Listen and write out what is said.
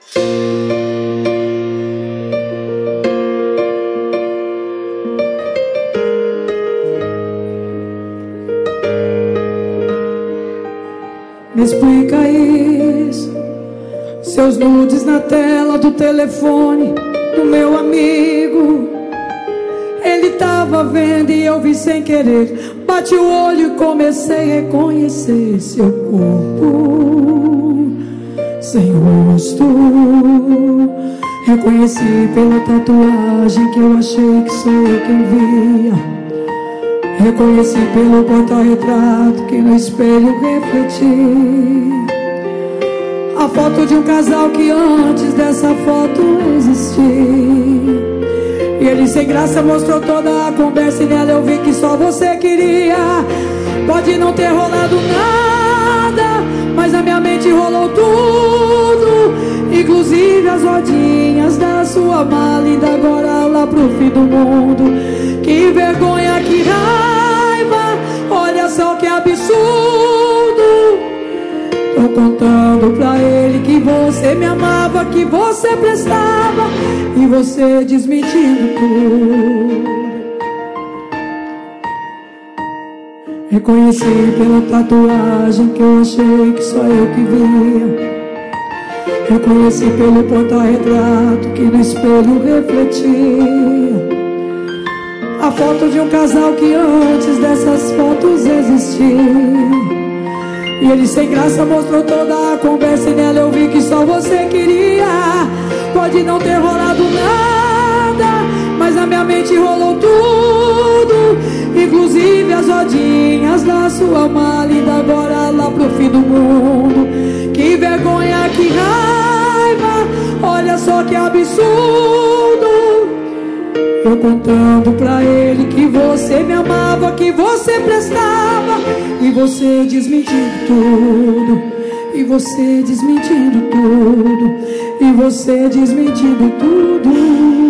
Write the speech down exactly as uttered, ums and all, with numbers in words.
Me explica isso. Seus nudes na tela do telefone do meu amigo. Ele tava vendo e eu vi sem querer. Bati o olho e comecei a reconhecer seu corpo sem rosto. Reconheci pela tatuagem que eu achei que sou eu quem via. Reconheci pelo porta-retrato que no espelho refleti a foto de um casal que antes dessa foto existia. E ele sem graça mostrou toda a conversa e nela eu vi que só você queria. Pode não ter rolado nada, mas na minha mente rolou tudo, inclusive as rodinhas da sua mala indo agora lá pro fim do mundo. Que vergonha, que raiva, olha só que absurdo. Tô contando pra ele que você me amava, que você prestava, e você desmentindo tudo. Reconheci pela tatuagem que eu achei que só eu que via. Reconheci pelo porta-retrato que no espelho refletia a foto de um casal que antes dessas fotos existia. E ele sem graça mostrou toda a conversa e nela eu vi que só você queria. Pode não ter rolado nada, mas na minha mente rolou tudo, inclusive as rodinhas da sua mala indo agora lá pro fim do mundo. Que vergonha, que raiva, olha só que absurdo. Eu contando pra ele que você me amava, que você prestava, e você desmentindo tudo, e você desmentindo tudo, e você desmentindo tudo.